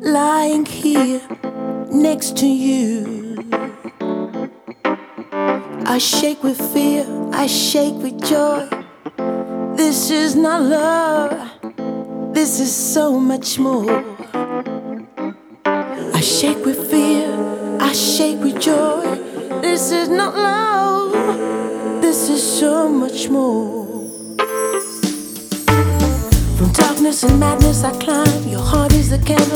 lying here next to you. I shake with fear, I shake with joy. This is not love, this is so much more. I shake with fear, I shake with joy. This is not love, this is so much more. From darkness and madness I climb, your heart is the candle